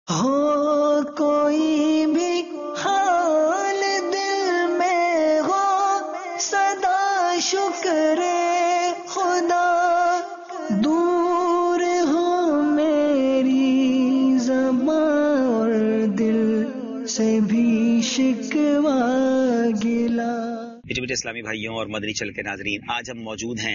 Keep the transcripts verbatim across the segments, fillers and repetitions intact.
ہو کوئی بھی حال دل میں ہو صدا شکر خدا، دور ہو میری زبان اور دل سے بھی شکوہ گلا۔ میٹھے میٹھے اسلامی بھائیوں اور مدنی چل کے ناظرین، آج ہم موجود ہیں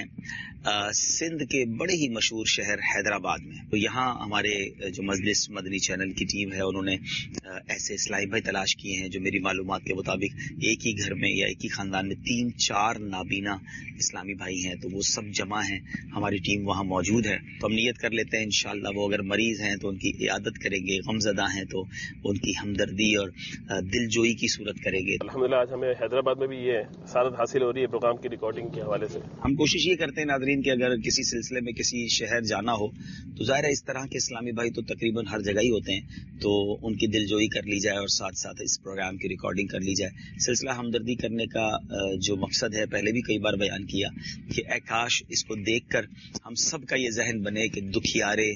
سندھ کے بڑے ہی مشہور شہر حیدرآباد میں۔ تو یہاں ہمارے جو مجلس مدنی چینل کی ٹیم ہے، انہوں نے ایسے اسلامی بھائی تلاش کیے ہیں جو میری معلومات کے مطابق ایک ہی گھر میں یا ایک ہی خاندان میں تین چار نابینا اسلامی بھائی ہیں، تو وہ سب جمع ہیں، ہماری ٹیم وہاں موجود ہے۔ تو ہم نیت کر لیتے ہیں انشاءاللہ وہ اگر مریض ہیں تو ان کی عیادت کریں گے، غمزدہ ہیں تو ان کی ہمدردی اور دل جوئی کی صورت کریں گے۔ الحمدللہ آج ہمیں حیدرآباد میں بھی یہ سعادت حاصل ہو رہی ہے پروگرام کی ریکارڈنگ کے حوالے سے۔ ہم کوشش یہ کرتے ہیں ناظرین کہ اگر کسی سلسلے میں کسی شہر جانا ہو تو ظاہر ہے اس طرح کے اسلامی بھائی تو تقریباً ہر جگہ ہی ہوتے ہیں، تو ان کی دل جوئی کر لی جائے اور ساتھ ساتھ اس پروگرام کی ریکارڈنگ کر لی جائے۔ سلسلہ ہمدردی کرنے کا جو مقصد ہے پہلے بھی کئی بار بیان کیا کہ اے کاش اس کو دیکھ کر ہم سب کا یہ ذہن بنے کہ دکھیارے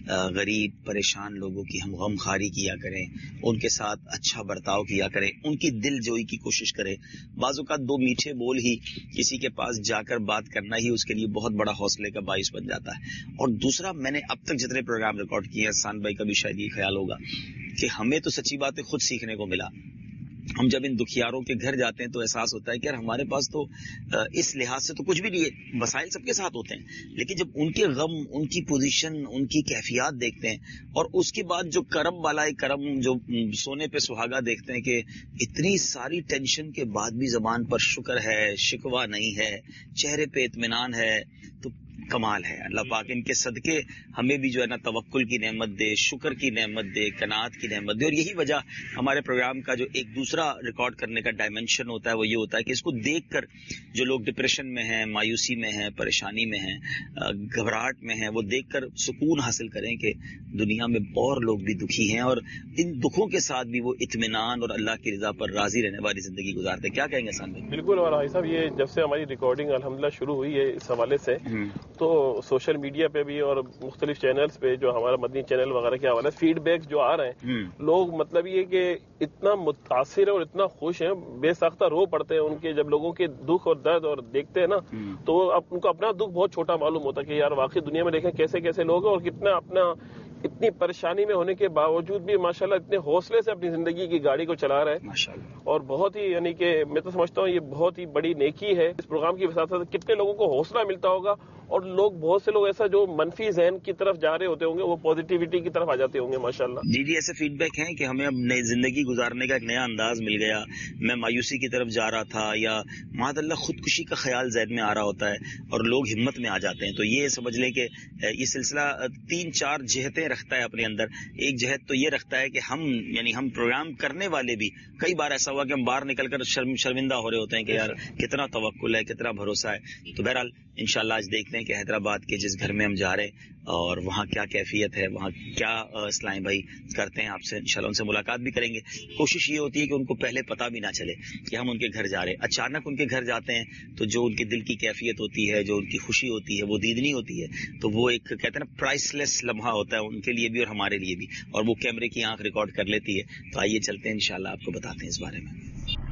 غریب پریشان لوگوں کی ہم غم خاری کیا کریں، ان کے ساتھ اچھا برتاؤ کیا کریں، ان کی دل جوئی کی کوشش کریں۔ بعض اوقات دو میٹھے بول ہی کسی کے پاس جا کر بات کرنا ہی اس کے لیے بہت بڑا حوصلے کا باعث بن جاتا ہے۔ اور دوسرا، میں نے اب تک جتنے پروگرام ریکارڈ کیے ہیں، حسان بھائی کا بھی شاید یہ خیال ہوگا کہ ہمیں تو سچی بات ہے خود سیکھنے کو ملا۔ ہم جب ان دکھیاروں کے گھر جاتے ہیں تو احساس ہوتا ہے کہ یار ہمارے پاس تو اس لحاظ سے تو کچھ بھی نہیں ہے، مسائل سب کے ساتھ ہوتے ہیں، لیکن جب ان کے غم، ان کی پوزیشن، ان کی کیفیات دیکھتے ہیں اور اس کے بعد جو کرم والا کرم، جو سونے پہ سہاگا دیکھتے ہیں کہ اتنی ساری ٹینشن کے بعد بھی زبان پر شکر ہے، شکوہ نہیں ہے، چہرے پہ اطمینان ہے، تو کمال ہے۔ اللہ پاک ان کے صدقے ہمیں بھی جو ہے نا توکل کی نعمت دے، شکر کی نعمت دے، قناعت کی نعمت دے۔ اور یہی وجہ ہمارے پروگرام کا جو ایک دوسرا ریکارڈ کرنے کا ڈائمنشن ہوتا ہے وہ یہ ہوتا ہے کہ اس کو دیکھ کر جو لوگ ڈپریشن میں ہیں، مایوسی میں ہیں، پریشانی میں ہیں، گھبراہٹ میں ہیں، وہ دیکھ کر سکون حاصل کریں کہ دنیا میں اور لوگ بھی دکھی ہیں اور ان دکھوں کے ساتھ بھی وہ اطمینان اور اللہ کی رضا پر راضی رہنے والی زندگی گزارتے ہیں۔ کیا کہیں گے حسان بھائی؟ بالکل، اور بھائی صاحب یہ جب سے ہماری ریکارڈنگ الحمدللہ شروع ہوئی ہے اس حوالے سے، تو سوشل میڈیا پہ بھی اور مختلف چینلز پہ جو ہمارا مدنی چینل وغیرہ کے حوالے سے فیڈ بیکس جو آ رہے ہیں، لوگ مطلب یہ کہ اتنا متاثر ہیں اور اتنا خوش ہیں، بے ساختہ رو پڑتے ہیں ان کے جب لوگوں کے دکھ اور درد اور دیکھتے ہیں نا، تو ان کو اپنا دکھ بہت چھوٹا معلوم ہوتا ہے کہ یار واقعی دنیا میں دیکھیں کیسے کیسے لوگ ہیں اور کتنا اپنا اتنی پریشانی میں ہونے کے باوجود بھی ماشاءاللہ اتنے حوصلے سے اپنی زندگی کی گاڑی کو چلا رہے ہیں، اور بہت ہی یعنی کہ میں تو سمجھتا ہوں یہ بہت ہی بڑی نیکی ہے۔ اس پروگرام کی وجہ سے کتنے لوگوں کو حوصلہ ملتا ہوگا اور لوگ بہت سے لوگ ایسا جو منفی ذہن کی طرف جا رہے ہوتے ہوں گے وہ پازیٹیوٹی کی طرف آ جاتے ہوں گے ماشاءاللہ۔ جی جی ایسے فیڈ بیک ہیں کہ ہمیں اب نئی زندگی گزارنے کا ایک نیا انداز مل گیا، میں مایوسی کی طرف جا رہا تھا یا معاذ اللہ خودکشی کا خیال ذہن میں آ رہا ہوتا ہے اور لوگ ہمت میں آ جاتے ہیں، تو یہ سمجھ لیں کہ یہ سلسلہ تین چار جہتیں رکھتا ہے اپنے اندر۔ ایک جہت تو یہ رکھتا ہے کہ ہم یعنی ہم پروگرام کرنے والے بھی کئی بار ایسا ہوا کہ ہم باہر نکل کر شرم شرمندہ ہو رہے ہوتے ہیں کہ یار کتنا توکل ہے، کتنا بھروسہ ہے۔ تو بہرحال انشاءاللہ آج دیکھتے ہیں کہ حیدرآباد کے جس گھر میں ہم جا رہے ہیں اور وہاں کیا کیفیت ہے، وہاں کیا اسلامی بھائی کرتے ہیں، آپ سے انشاءاللہ ان سے ملاقات بھی کریں گے۔ کوشش یہ ہوتی ہے کہ ان کو پہلے پتہ بھی نہ چلے کہ ہم ان کے گھر جا رہے ہیں۔ اچانک ان کے گھر جاتے ہیں تو جو ان کے دل کی کیفیت ہوتی ہے، جو ان کی خوشی ہوتی ہے، وہ دیدنی ہوتی ہے، تو وہ ایک کہتے ہیں نا پرائس لیس لمحہ ہوتا ہے ان کے لیے بھی اور ہمارے لیے بھی، اور وہ کیمرے کی آنکھ ریکارڈ کر لیتی ہے۔ تو آئیے چلتے ہیں انشاءاللہ آپ کو بتاتے ہیں اس بارے میں۔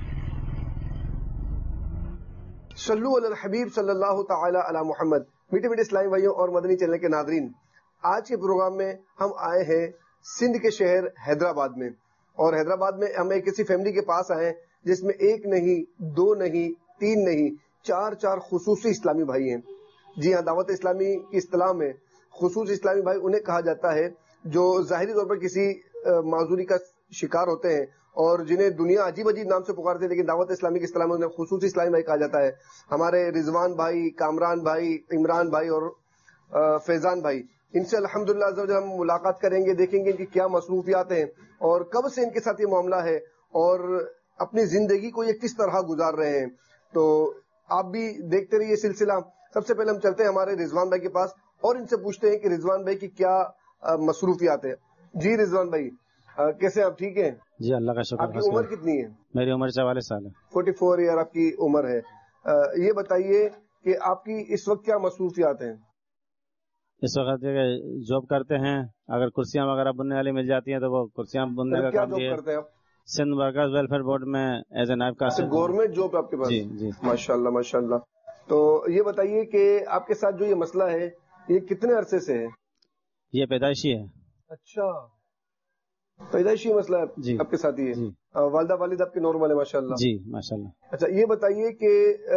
صلو علی الحبیب صلی اللہ تعالی علی محمد۔ میٹھے میٹھے اسلامی بھائیوں اور مدنی چینل کے ناظرین، آج کے پروگرام میں ہم آئے ہیں سندھ کے شہر حیدرآباد میں، اور حیدرآباد میں ہم ایک ایسی فیملی کے پاس آئے ہیں جس میں ایک نہیں، دو نہیں، تین نہیں، چار چار خصوصی اسلامی بھائی ہیں۔ جی ہاں، دعوت اسلامی کی اصطلاح میں خصوصی اسلامی بھائی انہیں کہا جاتا ہے جو ظاہری طور پر کسی معذوری کا شکار ہوتے ہیں اور جنہیں دنیا عجیب عجیب نام سے پکارتے ہیں، لیکن دعوت اسلامی کی اصطلاح میں انہیں خصوصی اسلامی بھائی کہا جاتا ہے۔ ہمارے رضوان بھائی، کامران بھائی، عمران بھائی اور فیضان بھائی، ان سے الحمدللہ ہم ملاقات کریں گے، دیکھیں گے کہ کیا مصروفیات ہیں اور کب سے ان کے ساتھ یہ معاملہ ہے اور اپنی زندگی کو یہ کس طرح گزار رہے ہیں۔ تو آپ بھی دیکھتے رہیے سلسلہ۔ سب سے پہلے ہم چلتے ہیں ہمارے رضوان بھائی کے پاس اور ان سے پوچھتے ہیں کہ رضوان بھائی کی کیا مصروفیات ہے۔ جی رضوان بھائی، کیسے آپ؟ ٹھیک ہیں جی، اللہ کا شکر۔ آپ کی عمر کتنی ہے؟ میری عمر چوالیس سال ہے۔ فورٹی فور ایئر آپ کی عمر ہے۔ یہ بتائیے کہ آپ کی اس وقت کیا مصروفیات ہیں؟ اس وقت جاب کرتے ہیں, اگر کرسیاں وغیرہ بننے والی مل جاتی ہیں تو وہ کرسیاں بننے کا کام کیا کرتے ہیں. سندھ ورکرز ویلفیئر بورڈ میں ایز اے نائب کا گورنمنٹ جاب آپ کے پاس؟ جی جی ماشاء اللہ ماشاء اللہ. تو یہ بتائیے کہ آپ کے ساتھ جو یہ مسئلہ ہے یہ کتنے عرصے سے ہے؟ یہ پیدائشی ہے. اچھا, پیدائشی مسئلہ ہے جی. آپ کے ساتھ یہ جی. والدہ والد آپ کے نارمل ہے ماشاء اللہ؟ جی ماشاء اللہ. اچھا یہ بتائیے کہ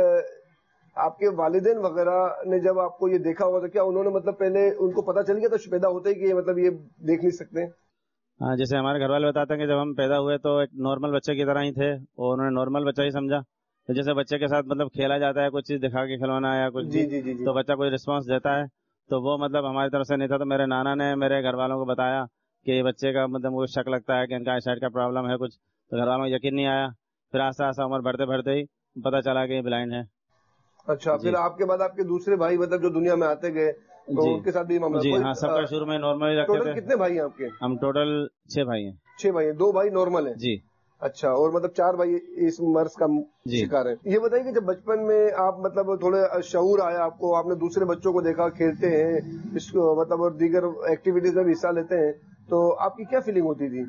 آپ کے والدین وغیرہ نے جب آپ کو یہ دیکھا ہوگا تو کیا انہوں نے مطلب پہلے ان کو پتا چل گیا تھا پیدا ہوتے ہی کہ یہ مطلب یہ دیکھ نہیں سکتے؟ ہاں, جیسے ہمارے گھر والے بتاتے ہیں کہ جب ہم پیدا ہوئے تو ایک نارمل بچے کی طرح ہی تھے اور انہوں نے نارمل بچہ ہی سمجھا. تو جیسے بچے کے ساتھ مطلب کھیلا جاتا ہے, کوئی چیز دکھا کے کھلوانا یا کچھ جی جی جی تو بچہ کوئی رسپانس دیتا ہے, تو وہ مطلب ہماری طرف سے نہیں تھا. تو میرے نانا نے میرے گھر والوں کو بتایا کہ یہ بچے کا مطلب مجھے شک لگتا ہے کہ ان کا آئی سائٹ کا پرابلم ہے کچھ. تو گھر والوں کو یقین نہیں آیا. پھر آہستہ آہستہ عمر بڑھتے بڑھتے ہی پتہ چلا کہ یہ بلائنڈ ہے. اچھا, پھر آپ کے بعد آپ کے دوسرے بھائی مطلب جو دنیا میں آتے گئے تو ان کے ساتھ بھی معاملہ؟ جی ہاں, سب کا شروع میں نارمل رکھتے تھے. کتنے بھائی ہیں آپ کے؟ ہم ٹوٹل چھ بھائی ہیں. چھ بھائی ہیں, دو بھائی نارمل ہیں جی. اچھا, اور مطلب چار بھائی اس مرض کا شکار ہیں. یہ بتائیے کہ جب بچپن میں آپ مطلب تھوڑے شعور آیا آپ کو, آپ نے دوسرے بچوں کو دیکھا کھیلتے ہیں اس کو مطلب اور دیگر ایکٹیویٹیز میں بھی حصہ لیتے ہیں, تو آپ کی کیا فیلنگ ہوتی تھی؟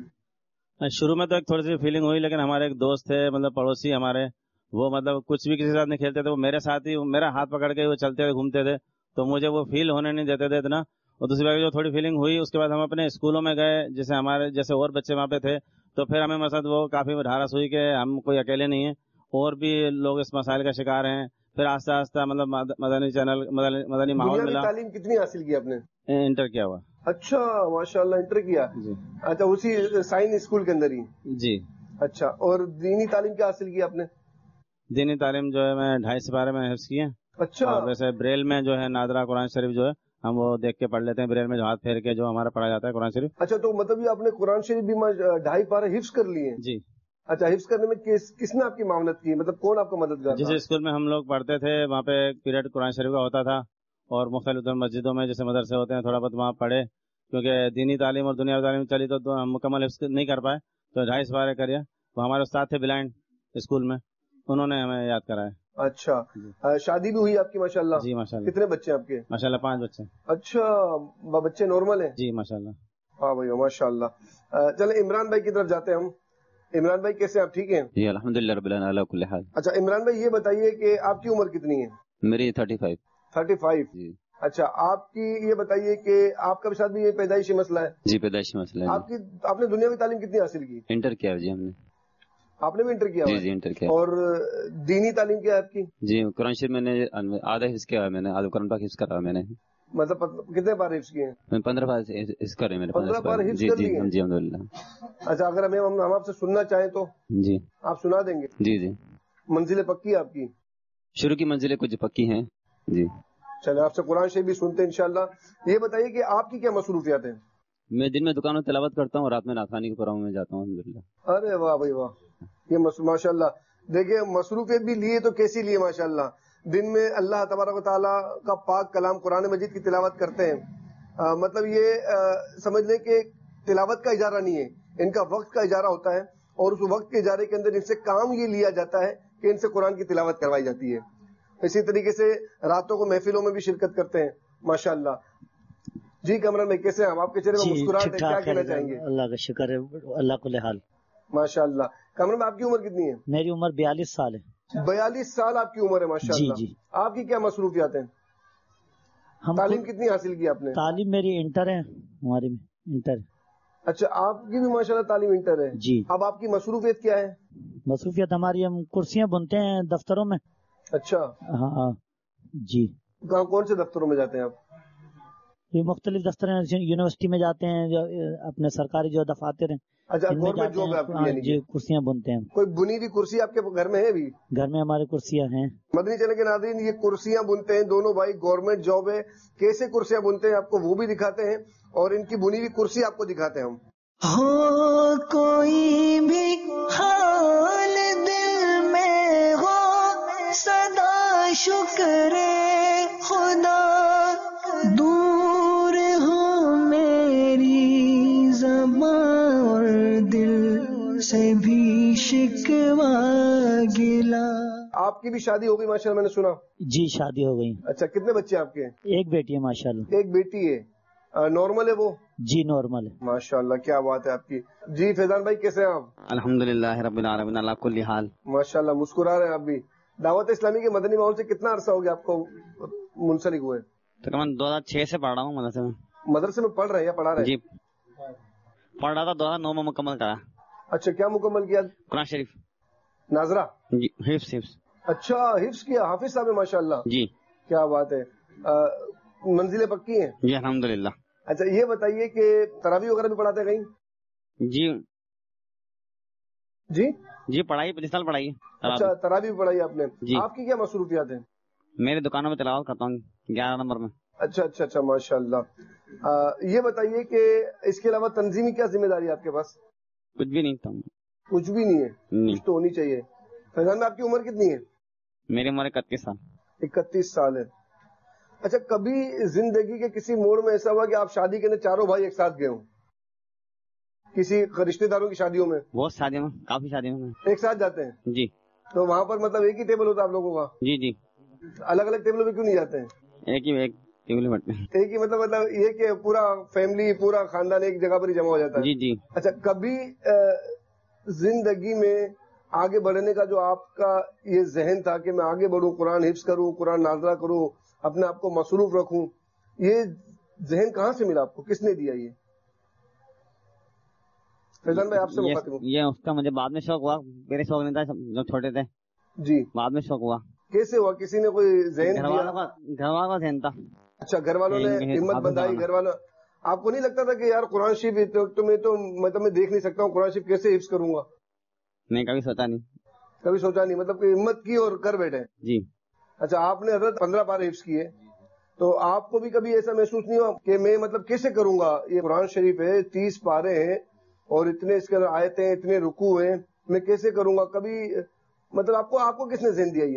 شروع میں تو ایک تھوڑی سی فیلنگ ہوئی, لیکن ہمارے ایک دوست تھے مطلب پڑوسی ہمارے, وہ مطلب کچھ بھی کسی کے ساتھ نہیں کھیلتے تھے, وہ میرے ساتھ ہی میرا ہاتھ پکڑ کے وہ چلتے تھے گھومتے تھے, تو مجھے وہ فیل ہونے نہیں دیتے تھے اتنا. اور دوسری بات جو تھوڑی فیلنگ ہوئی اس کے بعد ہم اپنے اسکولوں میں گئے, جیسے ہمارے جیسے اور بچے وہاں پہ تھے, تو پھر ہمیں مسئلہ وہ کافی ڈھارس ہوئی کہ ہم کوئی اکیلے نہیں ہیں, اور بھی لوگ اس مسائل کا شکار ہیں. پھر آہستہ آہستہ مطلب مدنی چینل مدنی ماحول ملا. تعلیم کتنی حاصل کی آپ نے؟ انٹر کیا ہوا. اچھا ماشاء اللہ, انٹر کیا جی. اچھا, اسی سائن اسکول کے اندر ہی جی. اچھا, اور دینی تعلیم کیا حاصل کی آپ نے؟ دینی تعلیم جو ہے میں ڈھائی سپارے میں حفظ کی ہے. اچھا, اور ویسے بریل میں جو ہے نادرا قرآن شریف جو ہے ہم وہ دیکھ کے پڑھ لیتے ہیں, بریل میں جو ہاتھ پھیر کے جو ہمارا پڑھا جاتا ہے قرآن شریف. اچھا, تو مطلب یہ آپ نے قرآن شریف بھی ڈھائی پارے حفظ کر لیے؟ جی. اچھا, حفظ کرنے میں کس کس نے آپ کی معاونت کی, مطلب کون آپ کو مددگار؟ جس اسکول میں ہم لوگ پڑھتے تھے وہاں پہ ایک پیریڈ قرآن شریف کا ہوتا تھا, اور مختلف مسجدوں میں جیسے مدرسے ہوتے ہیں تھوڑا بہت وہاں پڑھے, کیونکہ دینی تعلیم اور دنیاوی تعلیم چلی تو ہم مکمل حفظ نہیں کر پائے, تو ڈھائی سپارے کریے. وہ ہمارے استاد تھے بلائنڈ اسکول میں, انہوں نے ہمیں یاد کرایا. اچھا, شادی بھی ہوئی آپ کی ماشاء اللہ؟ جی ماشاء اللہ. کتنے بچے آپ کے؟ ماشاء اللہ پانچ بچے. اچھا, بچے نارمل ہیں؟ جی ماشاء اللہ. ہاں بھائی ماشاء اللہ. چلے عمران بھائی کی طرف جاتے ہیں ہم. عمران بھائی کیسے, آپ ٹھیک ہیں؟ جی الحمد للہ رب العالمین علی کل حال. اچھا عمران بھائی یہ بتائیے کہ آپ کی عمر کتنی ہے؟ میری تھرٹی فائیو. تھرٹی فائیو جی. اچھا, آپ کی یہ بتائیے کہ آپ کا بھی شاید بھی یہ پیدائشی مسئلہ ہے؟ جی پیدائشی مسئلہ ہے. آپ کی آپ نے دنیاوی تعلیم کتنی حاصل کی؟ انٹر کیا جی ہم نے. آپ نے بھی انٹر کیا؟ جی جی انٹر کیا. اور دینی تعلیم کیا ہے آپ کی؟ جی قرآن شریف میں نے آدھا حفظ کیا ہے, میں نے آدھا قرآن پاک حفظ کرا میں نے. مطلب کتنے بار حفظ کیے ہیں؟ میں پندرہ بار حفظ کر رہے ہیں. پندرہ بار حفظ کر لیے ہیں؟ جی الحمد للہ. اچھا, اگر ہمیں ہم آپ سے سننا چاہیں تو جی آپ سنا دیں گے؟ جی جی. منزلیں پکی ہے آپ کی؟ شروع کی منزلیں کچھ پکی ہیں جی. چلے آپ سے قرآن شریف بھی سنتے ہیں انشاءاللہ. یہ بتائیے کہ آپ کی کیا مصروفیات ہیں؟ میں دن میں دکانوں تلاوت کرتا ہوں اور رات میں ناتخوانی کے پروگرام میں جاتا ہوں الحمدللہ. ارے واہ بھائی واہ, یہ ماشاء اللہ. دیکھیے مصروفیت بھی لیے تو کیسی لیے ماشاء اللہ. دن میں اللہ تبارک و تعالیٰ کا پاک کلام قرآن مجید کی تلاوت کرتے ہیں. آ, مطلب یہ آ, سمجھ لیں کہ تلاوت کا اجارہ نہیں ہے, ان کا وقت کا اجارہ ہوتا ہے, اور اس وقت کے اجارے کے اندر ان سے کام یہ لیا جاتا ہے کہ ان سے قرآن کی تلاوت کروائی جاتی ہے. اسی طریقے سے راتوں کو محفلوں میں بھی شرکت کرتے ہیں ماشاء اللہ. جی کمران میں کیسے ہیں آپ کے چہرے میں مسکراہٹ ہے, کیا کہنا چاہیں گے؟ اللہ کا شکر ہے, اللہ کو حال ماشاء اللہ. کمران میں آپ کی عمر کتنی ہے؟ میری عمر بیالیس سال ہے. بیالیس سال آپ کی عمر ہے ماشاء اللہ. جی جی. آپ کی کیا مصروفیات ہیں؟ ہم تعلیم کتنی حاصل کی آپ نے؟ تعلیم میری انٹر ہے, ہماری میں انٹر. اچھا, آپ کی بھی ماشاء اللہ تعلیم انٹر ہے جی. اب آپ کی مصروفیت کیا ہے؟ مصروفیت ہماری, ہم کرسیاں بنتے ہیں دفتروں میں. اچھا ہاں جی. کون سے دفتروں میں جاتے ہیں آپ؟ یہ مختلف دفتر ہیں, یونیورسٹی میں جاتے ہیں, جو اپنے سرکاری جو دفاتر ہیں. اچھا, گورنمنٹ جاب ہے آپ کی؟ جی کرسیاں بنتے ہیں. کوئی بنی ہوئی کرسی آپ کے گھر میں ہے بھی؟ گھر میں ہمارے کرسیاں ہیں. مدنی چینل کے ناظرین, یہ کرسیاں بنتے ہیں دونوں بھائی, گورنمنٹ جاب ہے. کیسے کرسیاں بنتے ہیں آپ کو وہ بھی دکھاتے ہیں, اور ان کی بنی ہوئی کرسی آپ کو دکھاتے ہیں ہم. ہو کوئی بھی حال دل میں ہو, سدا شکر خدا, دور ہو میری زبان اور دل سے بھی شکوا گلا. آپ کی بھی شادی ہو گئی ماشاءاللہ، میں نے سنا؟ جی شادی ہو گئی. اچھا، کتنے بچے آپ کے؟ ایک بیٹی ہے ماشاءاللہ. ایک بیٹی ہے، نارمل ہے وہ؟ جی نارمل ہے. ماشاءاللہ، کیا بات ہے آپ کی. جی فیضان بھائی کیسے ہیں آپ؟ الحمدللہ رب العالمین علی کل حال. ماشاءاللہ مسکرا رہے ہیں آپ بھی. دعوت اسلامی کے مدنی ماحول سے کتنا عرصہ ہو گیا آپ کو منسلک ہوئے؟ تقریباً دو ہزار چھ سے پڑھ رہا ہوں مدرسے میں. مدرسے میں پڑھ رہے ہیں یا پڑھا رہے ہیں؟ جی پڑھ رہا تھا، دو ہزار نو میں مکمل کرا. اچھا، کیا مکمل کیا؟ قرآن شریف ناظرہ. جی حفظ حفظ. اچھا حفظ کیا، حافظ صاحب ہے ماشاءاللہ. جی کیا بات ہے. منزلیں پکی ہیں؟ جی الحمدللہ. اچھا یہ بتائیے کہ تراویح وغیرہ بھی پڑھاتے ہیں کہیں؟ جی جی جی پڑھائی پچیس سال پڑھائی. اچھا تراویح بھی پڑھائی آپ نے. جی. آپ کی کیا مصروفیات ہیں؟ میری دکانوں میں تلاوت کرتا ہوں گیارہ نمبر میں. اچھا اچھا اچھا ماشاءاللہ. یہ بتائیے کہ اس کے علاوہ تنظیمی کیا ذمہ داری ہے آپ کے پاس؟ کچھ بھی نہیں تھا. کچھ بھی نہیں ہے؟ کچھ تو ہونی چاہیے. فیضان میں آپ کی عمر کتنی ہے؟ میری عمر اکتیس سال. اکتیس سال ہے. اچھا کبھی زندگی کے کسی موڑ میں ایسا ہوا کہ آپ شادی کرنے چاروں بھائی ایک ساتھ گئے ہوں کسی رشتے داروں کی شادیوں میں؟ بہت شادیوں میں، کافی شادیوں میں ایک ساتھ جاتے ہیں. جی. تو وہاں پر مطلب ایک ہی ٹیبل ہوتا ہے آپ لوگوں کا؟ جی جی. الگ الگ ٹیبلوں پہ کیوں نہیں جاتے ہیں؟ ایک ہی ایک ٹیبل بیٹھتے ہیں. ایک ہی مطلب مطلب یہ کہ پورا فیملی پورا خاندان ایک جگہ پر ہی جمع ہو جاتا ہے؟ جی جی. اچھا کبھی زندگی میں آگے بڑھنے کا جو آپ کا یہ ذہن تھا کہ میں آگے بڑھوں، قرآن حفظ کروں، قرآن ناظرہ کروں، اپنے آپ کو مصروف رکھوں، یہ ذہن کہاں سے ملا آپ کو؟ کس نے دیا یہ؟ فیضان بھائی آپ سے مخاطب ہوں. یہ اس کا مجھے بعد میں شوق ہوا، میرے شوق نہیں تھا جب چھوٹے تھے. جی. بعد میں شوق ہوا. کیسے ہوا؟ کسی نے کوئی ذہن گھر والوں کا گھر والوں کا ذہن تھا. اچھا گھر والوں نے ہمت بندائی. گھر والوں آپ کو نہیں لگتا تھا کہ یار قرآن شریف تو میں تو مطلب میں دیکھ نہیں سکتا ہوں، قرآن شریف کیسے حفظ کروں گا؟ نہیں کبھی سوچا نہیں. کبھی سوچا نہیں، مطلب کہ ہمت کی اور کر بیٹھے. جی. اچھا آپ نے حضرت پندرہ پارے حفظ کیے، تو آپ کو بھی کبھی ایسا محسوس نہیں ہوا کہ میں مطلب کیسے کروں گا؟ یہ قرآن شریف ہے، تیس پارے ہیں اور اتنے اس کے اندر آیتیں، اتنے رکوع ہیں، میں کیسے کروں گا؟ کبھی مطلب آپ کو آپ کو کس نے ذہن دیا یہ؟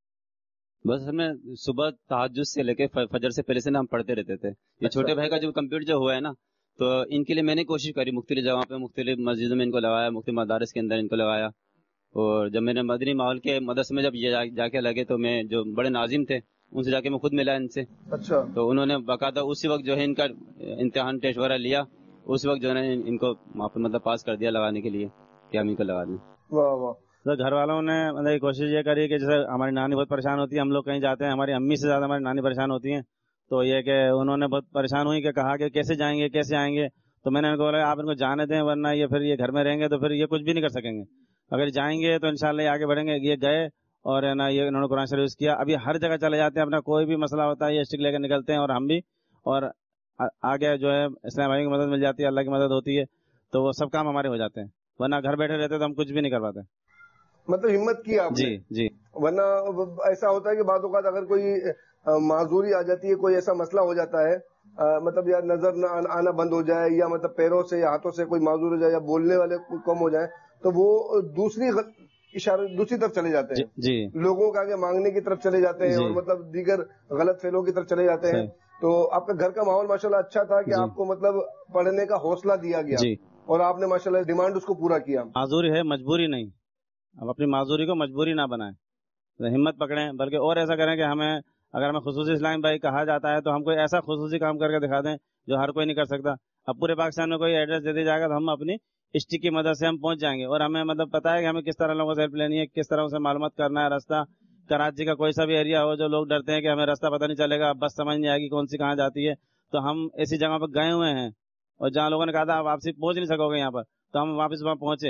بس ہمیں صبح تہجد سے لے کے فجر سے پہلے سے نا ہم پڑھتے رہتے تھے. یہ چھوٹے بھائی کا جو کمپلیٹ جو ہوا ہے نا، تو ان کے لیے میں نے کوشش کری، مختلف جگہوں پہ مختلف مسجدوں میں ان کو لگایا، مختلف مدارس کے اندر ان کو لگایا. اور جب میں نے مدنی ماحول کے مدرسے میں جب یہ جا کے لگے تو میں جو بڑے ناظم تھے ان سے جا کے میں خود ملا ان سے. اچھا. تو انہوں نے باقاعدہ اسی وقت جو ہے ان کا امتحان ٹیسٹ وغیرہ لیا، اس وقت جو ہے ان کو مطلب پاس کر دیا لگانے کے لیے کہ ہم ان کو لگا دیں. واہ واہ. تو گھر والوں نے مطلب کوشش یہ کری کہ جیسے ہماری نانی بہت پریشان ہوتی ہے، ہم لوگ کہیں جاتے ہیں ہماری امی سے زیادہ ہماری نانی پریشان ہوتی ہیں، تو یہ کہ انہوں نے بہت پریشان ہوئی کہ کہا کہ کیسے جائیں گے کیسے آئیں گے. تو میں نے ان کو بولا آپ ان کو جانے دیں، ورنہ یہ پھر یہ گھر میں رہیں گے تو پھر یہ کچھ بھی نہیں کر سکیں گے. اگر جائیں گے تو انشاءاللہ یہ آگے بڑھیں گے. یہ گئے اور ہے نا یہ انہوں نے قرآن شریف کیا. ابھی ہر جگہ چلے جاتے ہیں، اپنا کوئی بھی مسئلہ ہوتا ہے یہ اسٹک لے کے نکلتے ہیں، اور ہم بھی، اور آگے جو ہے اسلام بھائی کی مدد مل جاتی ہے، اللہ کی مدد ہوتی ہے تو وہ سب کام ہمارے ہو جاتے ہیں، ورنہ گھر بیٹھے رہتے تو ہم کچھ بھی نہیں کر پاتے. مطلب ہمت کی آپ نے. جی جی. ورنہ ایسا ہوتا ہے کہ بعض اوقات اگر کوئی معذوری آ جاتی ہے، کوئی ایسا مسئلہ ہو جاتا ہے، مطلب یا نظر نہ آنا بند ہو جائے، یا مطلب پیروں سے یا ہاتھوں سے کوئی معذور ہو جائے، یا بولنے والے کم ہو جائے، تو وہ دوسری اشارہ دوسری طرف چلے جاتے ہیں. جی. لوگوں کا آگے مانگنے کی طرف چلے جاتے ہیں، اور مطلب دیگر غلط فعلوں کی طرف چلے جاتے ہیں. تو آپ کا گھر کا ماحول ماشاءاللہ اچھا تھا کہ آپ کو مطلب پڑھنے کا حوصلہ دیا گیا، اور آپ نے ماشاءاللہ ڈیمانڈ اس کو پورا کیا. معذوری ہے، مجبوری نہیں. اب اپنی معذوری کو مجبوری نہ بنائیں، ہمت پکڑیں، بلکہ اور ایسا کریں کہ ہمیں اگر ہمیں خصوصی اسلام بھائی کہا جاتا ہے تو ہم کوئی ایسا خصوصی کام کر کے دکھا دیں جو ہر کوئی نہیں کر سکتا. اب پورے پاکستان میں کوئی ایڈریس دے دیا جائے گا تو ہم اپنی اسٹک کی مدد سے ہم پہنچ جائیں گے، اور ہمیں مطلب پتا ہے کہ ہمیں کس طرح لوگوں سے ہیلپ لینی ہے، کس طرح سے معلومات کرنا ہے. راستہ کراچی کا کوئی سا بھی ایریا ہو جو لوگ ڈرتے ہیں کہ ہمیں راستہ پتہ نہیں چلے گا، بس سمجھ نہیں آئے گی کون سی کہاں جاتی ہے، تو ہم ایسی جگہ پہ گئے ہوئے ہیں، اور جہاں لوگوں نے کہا تھا آپ واپسی پہنچ نہیں سکو گے یہاں پر، تو ہم واپس وہاں پہنچے.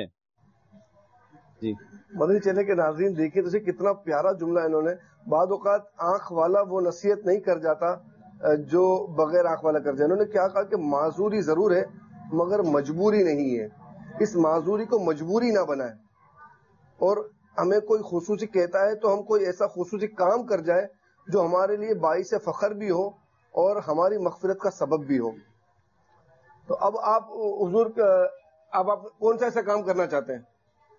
جی. مدنی چینل کے ناظرین دیکھیے تو کتنا پیارا جملہ انہوں نے. بعض اوقات آنکھ والا وہ نصیحت نہیں کر جاتا جو بغیر آنکھ والا کر جائے. انہوں نے کیا کہا کہ معذوری ضرور ہے مگر مجبوری نہیں ہے. اس معذوری کو مجبوری نہ بنائیں، اور ہمیں کوئی خصوصی کہتا ہے تو ہم کوئی ایسا خصوصی کام کر جائے جو ہمارے لیے باعث فخر بھی ہو اور ہماری مغفرت کا سبب بھی ہو. تو اب آپ حضور اب آپ کون سا ایسا کام کرنا چاہتے ہیں؟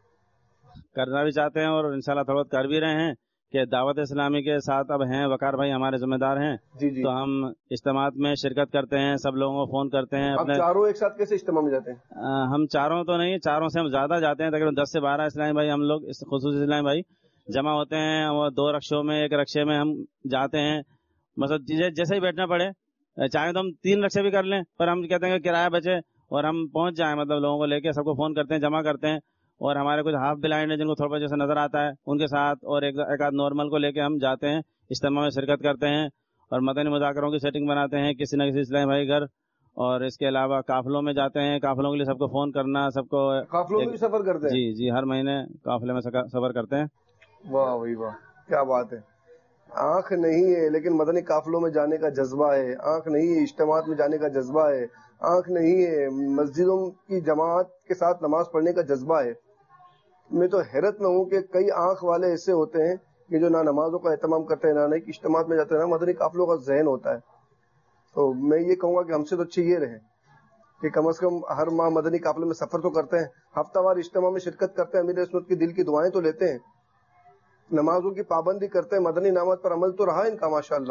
کرنا بھی چاہتے ہیں اور انشاءاللہ تھوڑا بہت کر بھی رہے ہیں کہ دعوت اسلامی کے ساتھ اب ہیں وقار بھائی ہمارے ذمہ دار ہیں. جی جی. تو ہم اجتماعات میں شرکت کرتے ہیں، سب لوگوں کو فون کرتے ہیں. اپنے چاروں ایک ساتھ کیسے اجتماع میں جاتے ہیں؟ ہم چاروں تو نہیں، چاروں سے ہم زیادہ جاتے ہیں، تقریباً دس سے بارہ اسلامی بھائی ہم لوگ خصوصی اسلامی بھائی، جمع ہوتے ہیں وہ دو رکشوں میں ایک رکشے میں ہم جاتے ہیں، مطلب جیسے ہی بیٹھنا پڑے چاہے تو ہم تین رکشے بھی کر لیں، پر ہم کہتے ہیں کہ کرایہ بچے اور ہم پہنچ جائیں، مطلب لوگوں کو لے کے سب کو فون کرتے ہیں، جمع کرتے ہیں، اور ہمارے کچھ ہاف بلائنڈ ہیں جن کو تھوڑا بہت جیسے نظر آتا ہے ان کے ساتھ اور ایک ایک آدھ نارمل کو لے کے ہم جاتے ہیں، اجتماع میں شرکت کرتے ہیں اور مدنی مذاکروں کی سیٹنگ بناتے ہیں کسی نہ کسی اسلامی بھائی گھر، اور اس کے علاوہ قافلوں میں جاتے ہیں، قافلوں کے لیے سب کو فون کرنا، سب کو قافلوں میں بھی سفر کرتے ہیں؟ جی جی ہر مہینے قافلے میں سفر کرتے ہیں۔ واہ بھائی واہ، کیا بات ہے! آنکھ نہیں ہے لیکن مدنی قافلوں میں جانے کا جذبہ ہے، آنکھ نہیں ہے اجتماعات میں جانے کا جذبہ ہے، آنکھ نہیں ہے مسجدوں کی جماعت کے ساتھ نماز پڑھنے کا جذبہ ہے۔ میں تو حیرت میں ہوں کہ کئی آنکھ والے ایسے ہوتے ہیں کہ جو نہ نمازوں کا اہتمام کرتے ہیں نہ نہ اجتماعات میں جاتے ہیں، نہ مدنی قافلوں کا ذہن ہوتا ہے۔ تو میں یہ کہوں گا کہ ہم سے تو اچھی یہ رہے کہ کم از کم ہر ماہ مدنی قافلے میں سفر تو کرتے ہیں، ہفتہ وار اجتماع میں شرکت کرتے ہیں، امیر عصمت کی دل کی دعائیں تو لیتے ہیں، نمازوں کی پابندی کرتے ہیں، مدنی انعامات پر عمل تو رہا ان کا ماشاءاللہ۔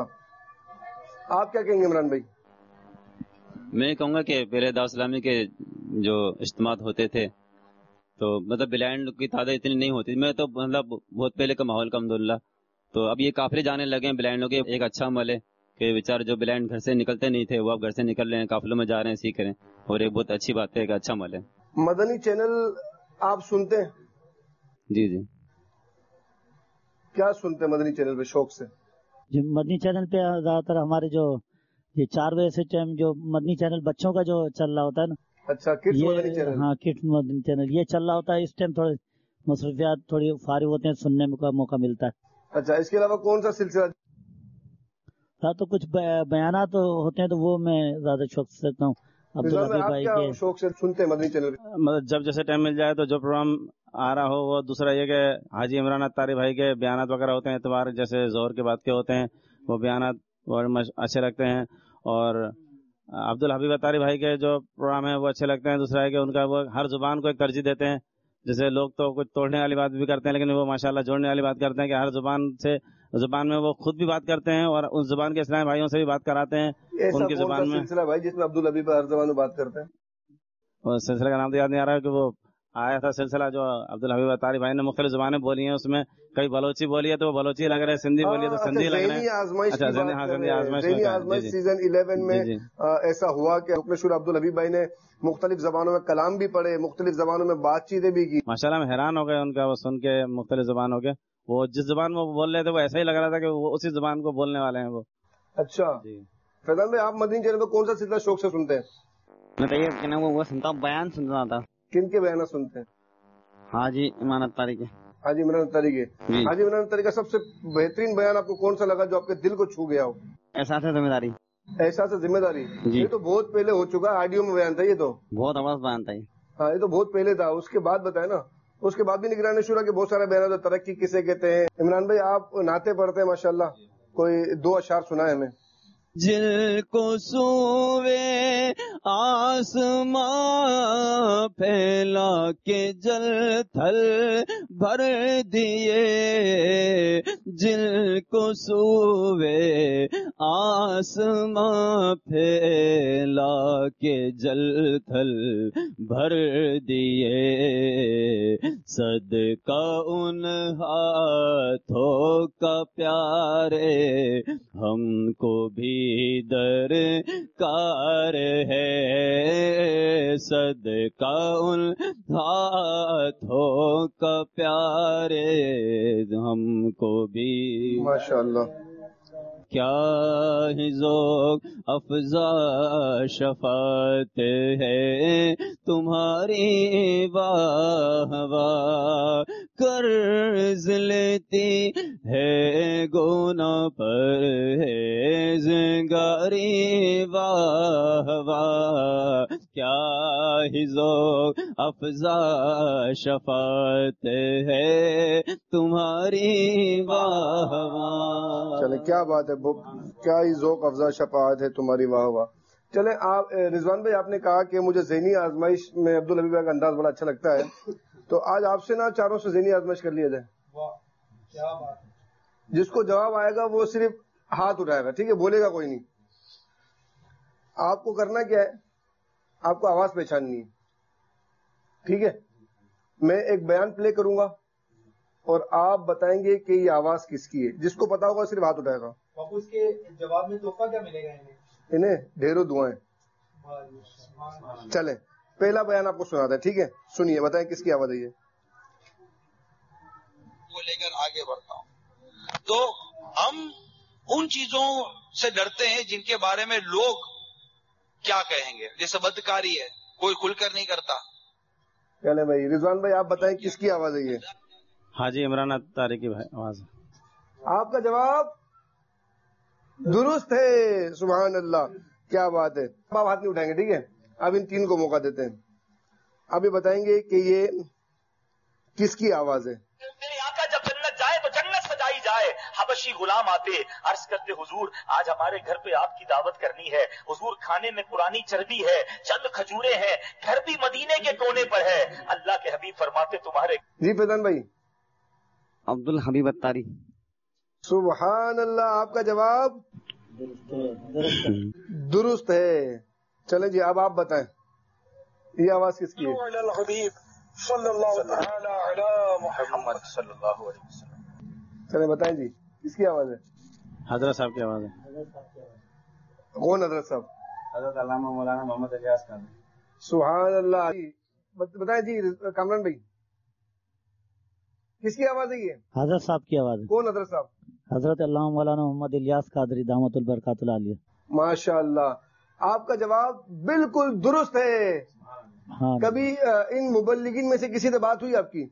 آپ کیا کہیں گے عمران بھائی؟ میں کہوں گا کہ پہلے دعوت اسلامی کے جو اجتماعات ہوتے تھے تو مطلب بلائنڈ کی تعداد اتنی نہیں ہوتی، میں تو مطلب بہت پہلے کا ماحول کا الحمدللہ، تو اب یہ قافلے جانے لگے ہیں بلائنڈوں کے، ایک اچھا عمل ہے کہ بیچارے جو بلائنڈ گھر سے نکلتے نہیں تھے وہ اب گھر سے نکل رہے ہیں، قافلوں میں جا رہے ہیں، سیکھ رہے ہیں، اور ایک بہت اچھی بات ہے، ایک اچھا عمل ہے۔ مدنی چینل آپ سنتے ہیں؟ جی جی کیا سنتے ہیں مدنی چینل پہ شوق سے؟ جی مدنی چینل پہ زیادہ تر ہمارے جو یہ چار بجے سے ٹائم جو مدنی چینل بچوں کا جو چل رہا ہوتا ہے نا، اچھا کڈس مدنی یہ چینل، ہاں کڈس مدنی چینل یہ چل رہا ہوتا ہے، اس ٹائم تھوڑے مصروفیات تھوڑی فارغ ہوتے ہیں، سننے کا موقع ملتا ہے۔ اچھا اس کے علاوہ کون سا سلسلہ؟ ہاں تو کچھ بیانات ہوتے ہیں تو وہ میں زیادہ شوق سے سنتا ہوں عبدالحبیب آپ بھائی کیا کے۔ شوق سے سنتے ہیں مدنی چینل؟ مطلب جب جیسے ٹائم مل جائے تو جو پروگرام آ رہا ہو وہ، دوسرا یہ کہ حاجی عمران اتاری بھائی کے بیانات وغیرہ ہوتے ہیں اتوار جیسے زہر کے بعد کے ہوتے ہیں، وہ بیانات بہت اچھے لگتے ہیں، اور عبدالحبیب اتاری بھائی کے جو پروگرام ہیں وہ اچھے لگتے ہیں۔ دوسرا ہے کہ ان کا وہ ہر زبان کو ایک ترجیح دیتے ہیں، جیسے لوگ تو کچھ توڑنے والی بات بھی کرتے ہیں لیکن وہ ماشاءاللہ جوڑنے والی بات کرتے ہیں کہ ہر زبان سے زبان میں وہ خود بھی بات کرتے ہیں اور اس زبان کے اسلامی بھائیوں سے بھی بات کراتے ہیں ان کی زبان میں۔ سلسلہ بھائی جس میں عبدالحبیب ہر زبان میں بات کرتے ہیں، وہ سلسلے کا نام تو یاد نہیں آ رہا ہے کہ وہ آیا تھا سلسلہ جو عبدالحبیب اتاری بھائی نے مختلف زبانیں بولی ہیں، اس میں کئی بلوچی بولی ہے تو وہ بلوچی لگ رہے ہیں، سندھی بولی ہے تو سندھی لگ رہے ہیں۔ آزمائش اچھا ذہنی آزمائش سیزن الیون میں ایسا ہوا کہ رکن شورا عبدالحبیب بھائی نے مختلف زبانوں میں کلام بھی پڑھے، مختلف زبانوں میں بات چیتیں بھی کی، ماشاءاللہ ہم حیران ہو گئے ان کا وہ سن کے، مختلف زبانوں کے، وہ جس زبان میں وہ بول رہے تھے وہ ایسا ہی لگ رہا تھا کہ وہ اسی زبان کو بولنے والے ہیں وہ۔ اچھا فیضان بھائی آپ مدنی چینل پہ کون سا سلسلہ شوق سے سنتے ہیں؟ میں تو یہ کہنا وہ سنتا ہوں، بیان سنتا تھا۔ کن کے بیانات سنتے ہیں؟ حاجی عمران اتاری کے۔ حاجی عمران اتاری کے۔ حاجی عمران اتاری کا سب سے بہترین بیان آپ کو کون سا لگا جو آپ کے دل کو چھو گیا ہو؟ احساس ذمہ داری۔ احساس ذمہ داری، یہ تو بہت پہلے ہو چکا، آڈیو میں بیان تھا یہ تو، بہت آواز بیان تھا یہ۔ ہاں یہ تو بہت پہلے تھا، اس کے بعد بتائے نا، اس کے بعد بھی نگران شورا کے بہت سارے بیانات، ترقی کسے کہتے ہیں۔ عمران بھائی آپ نعتیں پڑھتے ہیں ماشاءاللہ، کوئی دو اشعار سنائے ہمیں۔ جل کو سوے آسماں پھیلا کے جل تھل بھر دیے، جل کو سوے آسماں پھیلا کے جل تھل بھر دیے، صدقہ ان ہاتھوں کا پیارے ہم کو بھی در کار ہے، صدقہ ان ہاتھوں کا پیارے ہم کو بھی۔ ماشاءاللہ کیا ہی ذوق افزا شفاعت ہے تمہاری، واہ واہ قرض لیتی ہے گناہ پر ہے زنگاری، واہ واہ کیا ہی ذوق افزا شفاعت ہے تمہاری، واہ واہ۔ چلے کیا بات ہے، کیا ہی ذوق افزا شفاعت ہے تمہاری، واہ واہ۔ چلے آپ رضوان بھائی آپ نے کہا کہ مجھے ذہنی آزمائش میں عبدالحبیب بھائی کا انداز بڑا اچھا لگتا ہے، تو آج آپ سے نا چاروں سے ذہنی آزمائش کر لیا جائے۔ کیا بات ہے، جس کو جواب آئے گا وہ صرف ہاتھ اٹھائے گا، ٹھیک ہے، بولے گا کوئی نہیں۔ آپ کو کرنا کیا ہے، آپ کو آواز پہچاننی ہے، ٹھیک ہے۔ میں ایک بیان پلے کروں گا اور آپ بتائیں گے کہ یہ آواز کس کی ہے. جس کو پتا ہوگا صرف ہاتھ اٹھائے گا. اس کے جواب میں تحفہ کیا ملے گا انہیں؟ انہیں ڈھیروں دعائیں. چلیں پہلا بیان آپ کو سناتا ہے, ٹھیک ہے؟ سنیے, بتائیں کس کی آواز ہے یہ. وہ لے کر آگے بڑھتا ہوں. تو ہم ان چیزوں سے ڈرتے ہیں جن کے بارے میں لوگ کیا کہیں گے, جیسے بدکاری ہے, کوئی کھل کر نہیں کرتا. چلے بھائی, رضوان بھائی آپ بتائیں کس کی آواز ہے یہ. حاجی عمران اتاری کی آواز. آپ کا جواب درست ہے, سبحان اللہ, کیا بات ہے. آپ ہاتھ نہیں اٹھائیں گے, ٹھیک ہے؟ اب ان تین کو موقع دیتے ہیں. اب یہ بتائیں گے کہ یہ کس کی آواز ہے. میرے آقا جب جنت جائے تو جنت سجائی جائے. حبشی غلام آتے عرض کرتے حضور آج ہمارے گھر پہ آپ کی دعوت کرنی ہے. حضور کھانے میں پرانی چربی ہے, چند کھجورے ہیں, گھر بھی مدینے کے کونے پر ہے. اللہ کے حبیب فرماتے تمہارے. جی فیضان بھائی. عبد الحبیب اتاری. سبحان اللہ, آپ کا جواب درست ہے. چلیں جی اب آپ بتائیں یہ آواز کس کی ہے. صلی اللہ علی محمد صلی اللہ علیہ وسلم. چلیں بتائیں جی کس کی آواز ہے. حضرت صاحب کی آواز ہے. کون حضرت صاحب؟ حضرت علامہ مولانا محمد الیاس قادری. سبحان اللہ. بتائیں جی کامران بھائی کس کی آواز ہے یہ. حضرت صاحب کی آواز ہے. کون حضرت صاحب؟ حضرت علامہ مولانا محمد الیاس قادری دامت البرکات العالیہ. ماشاء اللہ, آپ کا جواب بالکل درست ہے. ہاں. کبھی ان مبلغین میں سے کسی سے بات ہوئی آپ کی؟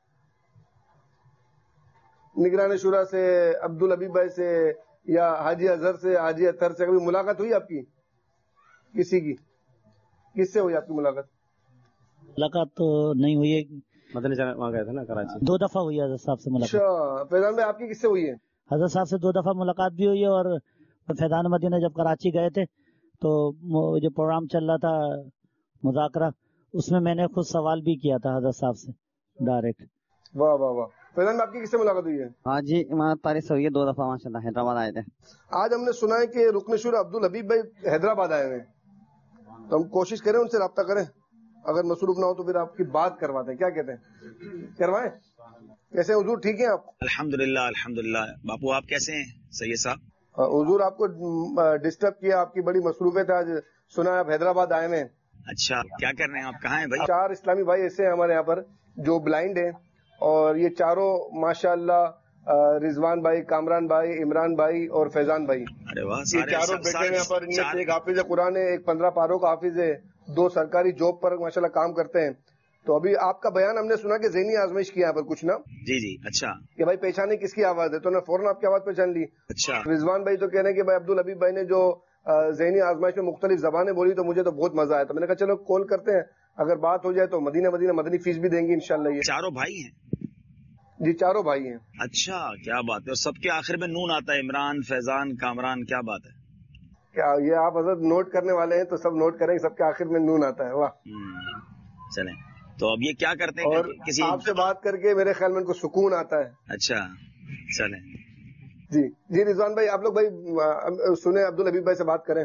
نگران شورا سے, عبد الحبیب بھائی سے, یا حاجی اظہر سے, حاجی اطہر سے کبھی ملاقات ہوئی آپ کی کسی کی؟ کس سے ہوئی آپ کی ملاقات؟ ملاقات تو نہیں ہوئی ہے, مدنی چینل وہاں گئے تھے نا کراچی. دو دفعہ ہوئی ہے حضرت صاحب سے ملاقات. اچھا فیضان بھائی آپ کی کس سے ہوئی ہے؟ حضرت صاحب سے دو دفعہ ملاقات بھی ہوئی ہے, اور فیضان مدینہ جب کراچی گئے تھے تو جو پروگرام چل رہا تھا مذاکرہ, اس میں میں نے خود سوال بھی کیا تھا حضرت صاحب سے ڈائریکٹ. واہ واہ واہ. فیضان میں آپ کی کس سے ملاقات ہوئی ہے؟ ہاں جی امارت تاریخ سے ہوئی ہے, دو دفعہ ماشاءاللہ حیدرآباد آئے تھے. آج ہم نے سنا ہے کہ رکن شورا عبد الحبیب بھائی حیدرآباد آئے ہیں, تو ہم کوشش کریں ان سے رابطہ کریں, اگر مصروف نہ ہو تو پھر آپ کی بات کرواتے ہیں. کیا کہتے ہیں, کروائیں؟ کیسے حضور, ٹھیک ہیں آپ؟ الحمدللہ الحمدللہ. باپو آپ کیسے ہیں سید صاحب؟ حضور آپ کو ڈسٹرب کیا, آپ کی بڑی مصروفیت ہے, آج سنا ہے آپ حیدرآباد آئے ہیں. اچھا کیا کر رہے ہیں آپ, کہاں ہیں بھائی؟ چار اسلامی بھائی ایسے ہیں ہمارے یہاں پر جو بلائنڈ ہیں, اور یہ چاروں ماشاءاللہ رضوان بھائی, کامران بھائی, عمران بھائی اور فیضان بھائی, ارے واہ, یہ چاروں بیٹے ہیں یہاں پر. ان میں سے ایک حافظ قرآن ہے, ایک پندرہ پاروں کا حافظ ہے, دو سرکاری جاب پر ماشاءاللہ کام کرتے ہیں. تو ابھی آپ کا بیان ہم نے سنا کہ ذہنی آزمائش کیا یہاں پر کچھ نا. جی جی. اچھا کہ بھائی پہچانے کس کی آواز ہے, تو نے فوراً آپ کی آواز پہچان لی. اچھا. رضوان بھائی تو کہہ رہے ہیں کہ بھائی عبد الحبیب بھائی نے جو ذہنی آزمائش میں مختلف زبانیں بولی تو مجھے تو بہت مزہ آیا. تو میں نے کہا چلو کال کرتے ہیں, اگر بات ہو جائے تو مدینہ مدینہ مدنی فیس بھی دیں گے انشاءاللہ. یہ چاروں بھائی ہیں؟ جی چاروں بھائی ہیں. اچھا کیا بات ہے. اور سب کے آخر میں نون آتا ہے, عمران, فیضان, کامران, کیا بات ہے. کیا یہ آپ حضرت نوٹ کرنے والے ہیں, تو سب نوٹ کریں گے, سب کے آخر میں نون آتا ہے. واہ. چلیں, تو اب یہ کیا کرتے ہیں, اور کسی آپ سے بات کر کے میرے خیال میں ان کو سکون آتا ہے. اچھا چلیں. جی جی رضوان بھائی, آپ لوگ بھائی سنیں, عبد الحبیب بھائی سے بات کریں.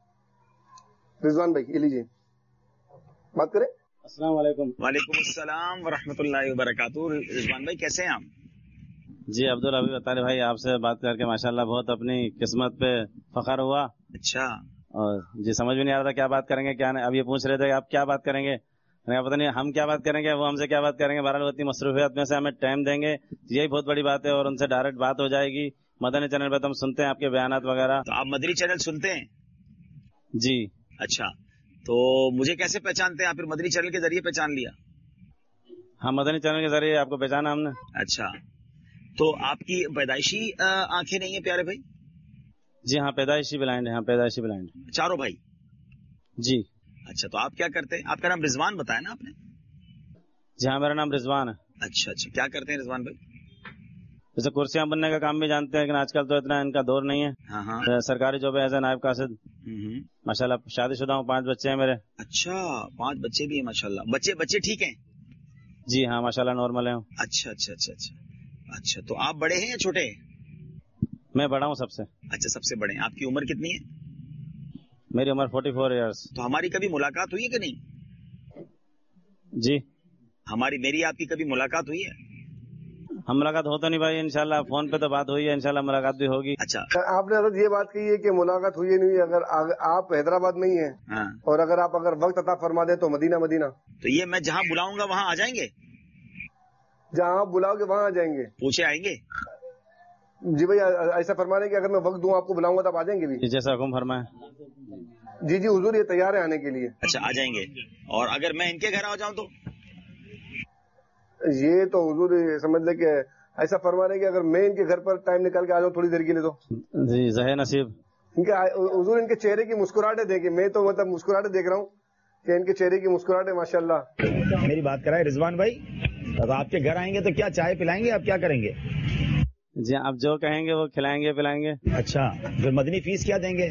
رضوان بھائی یہ لیجیے, بات کریں. السلام علیکم. وعلیکم السلام ورحمۃ اللہ وبرکاتہ. رضوان بھائی کیسے ہیں آپ؟ جی عبد الحبیب اتاری بھائی, آپ سے بات کر کے ماشاءاللہ بہت اپنی قسمت پہ فخر ہوا. اچھا. اور جی سمجھ بھی نہیں آ رہا تھا کیا بات کریں گے کیا نہیں. اب یہ پوچھ رہے تھے کہ آپ کیا بات کریں گے, پتہ نہیں ہم کیا بات کریں گے, وہ ہم سے کیا بات کریں گے. بہرحال اتنی مصروفیات میں سے ہمیں ٹائم دیں گے, یہی بہت بڑی بات ہے, اور ان سے ڈائریکٹ بات ہو جائے گی. مدنی چینل پہ تو ہم سنتے ہیں آپ کے بیانات وغیرہ. تو آپ مدنی چینل سنتے ہیں؟ جی. اچھا, تو مجھے کیسے پہچانتے ہیں آپ؟ پھر مدنی چینل کے ذریعے پہچان لیا؟ ہاں مدنی چینل کے ذریعے آپ کو پہچانا ہم نے. اچھا, تو آپ کی پیدائشی آنکھیں نہیں ہیں پیارے بھائی؟ جی ہاں پیدائشی بلائنڈ ہے. ہاں پیدائشی بلائنڈ. چاروں بھائی؟ جی. اچھا, تو آپ کیا کرتے ہیں؟ آپ کا نام رضوان بتایا نا آپ نے؟ جی ہاں میرا نام رضوان ہے. اچھا اچھا, کیا کرتے ہیں رضوان بھائی؟ جیسے کرسیاں بننے کا کام بھی جانتے ہیں, لیکن آج کل تو اتنا ان کا دور نہیں ہے. ہاں ہاں. سرکاری جاب ہے ایز اے نائب قاصد. ماشاء اللہ شادی شدہ ہوں, پانچ بچے ہیں میرے. اچھا, پانچ بچے بھی ہیں ماشاء اللہ. بچے بچے ٹھیک ہیں؟ جی ہاں ماشاء اللہ نارمل ہے. اچھا اچھا اچھا اچھا اچھا. تو آپ بڑے ہیں یا چھوٹے ہیں؟ میں بڑا ہوں سب سے. اچھا سب سے بڑے ہیں. آپ کی عمر کتنی ہے؟ میری عمر فورٹی فور ایئرس. تو ہماری کبھی ملاقات ہوئی ہے کہ نہیں؟ جی ہماری میری آپ کی کبھی ملاقات ہوئی ہے؟ हम मुलाकात हो तो नहीं भाई, इंशाल्लाह फोन पे तो बात हुई है, इंशाल्लाह मुलाकात भी होगी। अच्छा, आपने हजरत ये बात कही है कि मुलाकात हुई है नहीं हुई, अगर आप हैदराबाद में ही हैं हाँ। और अगर आप अगर वक्त अता फरमा दे तो मदीना मदीना, तो ये मैं जहाँ बुलाऊंगा वहाँ आ जाएंगे? जहाँ आप बुलाओगे वहाँ आ जाएंगे। पूछे आएंगे? जी भाई, ऐसा फरमा रहे कि अगर मैं वक्त दूं आपको बुलाऊंगा तब आ जाएंगे भी? जैसा हुक्म फरमाए। जी जी हुजूर, ये तैयार है आने के लिए। अच्छा, आ जाएंगे। और अगर मैं इनके घर आ जाऊं तो? ये तो हुजूर समझ ले कि ऐसा फरमा रहे कि अगर मैं इनके घर पर टाइम निकाल के आ जाऊं थोड़ी देर के लिए तो? जी ज़हे नसीब। इनके हुजूर इनके चेहरे की मुस्कुराहटें देखे, मैं तो मतलब मुस्कुराहटें देख रहा हूँ कि इनके चेहरे की मुस्कुराहटें माशाल्लाह। मेरी बात कराए रिजवान भाई, अब आपके घर आएंगे तो क्या चाय पिलाएंगे, आप क्या करेंगे? जी आप जो कहेंगे वो खिलाएंगे पिलाएंगे। अच्छा, फिर मदनी फीस क्या देंगे?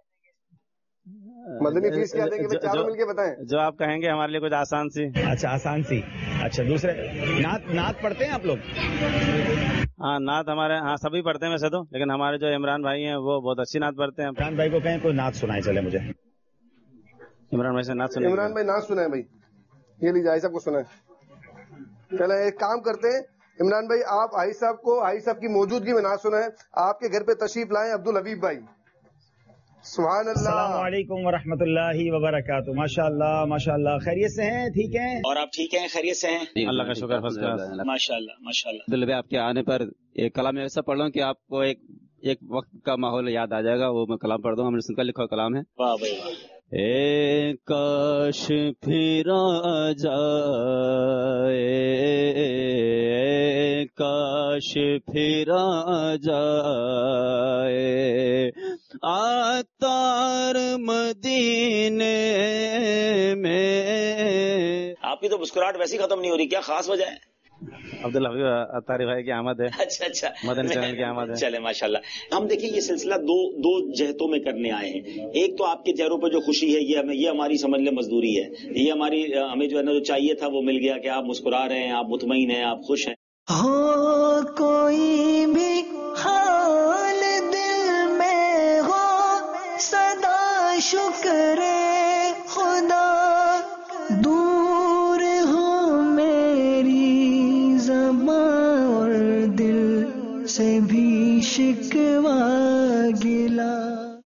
मदनी फीस क्या देंगे? चारों मिलके बताएं। जो आप कहेंगे, हमारे लिए कुछ आसान सी। अच्छा, आसान सी। अच्छा, दूसरे नात नात पढ़ते हैं आप लोग? हाँ, नात हमारे हाँ सभी पढ़ते हैं वैसे तो, लेकिन हमारे जो इमरान भाई हैं वो बहुत अच्छी नात पढ़ते हैं। इमरान भाई को कहें कोई नात सुनाए चले मुझे। इमरान भाई से नात सुनाए। इमरान भाई नात सुनाए भाई, ये लीजिए आई साहब को सुनाए। चले एक काम करते हैं, इमरान भाई आप आई साहब को आई साहब की मौजूदगी में नात सुनाए। आपके घर पे तशरीफ लाएं अब्दुल हबीब भाई। सुभान अल्लाह। अस्सलाम वालेकुम व रहमतुल्लाहि व बरकातुहू। माशाअल्लाह माशाअल्लाह, खैरियत से हैं? ठीक हैं? और आप ठीक हैं? खैरियत से हैं? अल्लाह का शुक्र, फर्स्ट क्लास। माशाअल्लाह माशाअल्लाह। अब्दुल भाई, आपके आने पर एक कलाम में ऐसा पढ़ रहा हूँ कि आपको एक एक वक्त का माहौल याद आ जाएगा। वो मैं कलाम पढ़ दूँ, हमने सुनकर लिखा कलाम है। वाह भाई वाह। ए काश फिर आ जाए, काश फिर आ जाए, आतार मदीने में। आपकी तो मुस्कुराहट वैसी खत्म नहीं हो रही, क्या खास वजह है? अब्दुल हबीब अत्तारी भाई की आमद है। अच्छा अच्छा, मदनी चैनल की आमद है। चले माशाल्लाह। हम देखिए ये सिलसिला दो दो जहतों में करने आए हैं। एक तो आपके चेहरों पर जो खुशी है, ये हमें ये हमारी समझ ले मजदूरी है, ये हमारी हमें जो है ना जो चाहिए था वो मिल गया कि आप मुस्कुरा रहे हैं, आप मुतमईन हैं, आप खुश हैं। हो कोई भी हाल दिल में हो, सदा शुक्र खुदा, दूर हो मेरी ज़बान और दिल से भी शिक्र